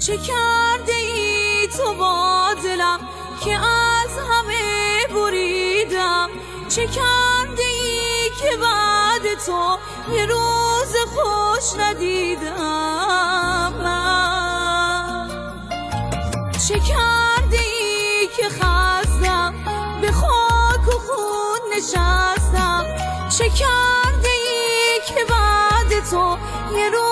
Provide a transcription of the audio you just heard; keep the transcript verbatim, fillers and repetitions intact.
چه کرده ای تو با دلم که از همه بریدم؟ چه کرده ای که بعد تو یه روز خوش ندیدم من؟ چه کرده ای که خستم به خاک و خون نشستم؟ چه کرده ای که بعد تو یه روز